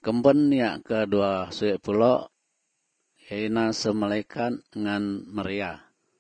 Kemben ya kedua suik pulo, ina semalaikat ngan Maria.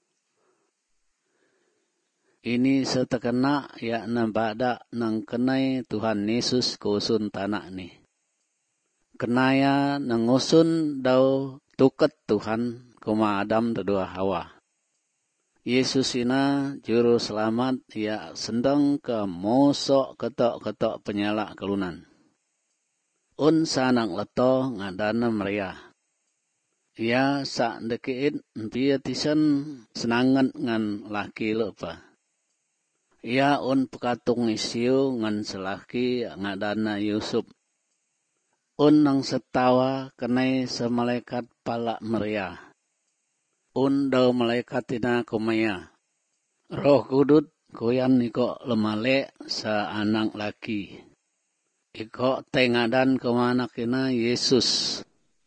Ini setekena ya nambada nang kenai Tuhan Yesus kusun tanah ni. Kenaya nangusun daw tuket Tuhan kuma Adam kedua Hawa. Yesus ina juru selamat ya sendang ke mosok ketok-ketok penyala kelunan. Un sanang leto ngadana Maria. Ya sak dekiit biya tisen senangan ngan laki lupa. Ya un pekatung isiu ngan selaki ngadana Yusuf. Un nang setawa kenai semalaikat pala Maria. Un daw malaikat tina kumaya. Roh Kudus kuyan iko lemale sa anak laki. Iko tengadan kemanak ina Yesus.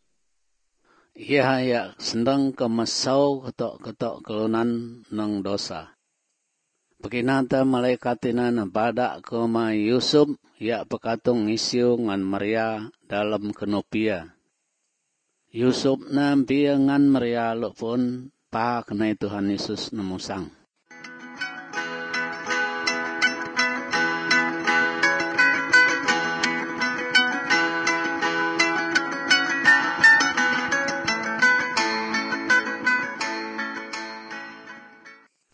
Ia ya sendang kemasau ketok-ketok kelunan nang dosa. Beginata malaikat ina nabada kema Yusuf ya pekatung isiu ngan Maria dalam kenopia. Yusuf na biya ngan Maria lupun pa kenai Tuhan Yesus namusang.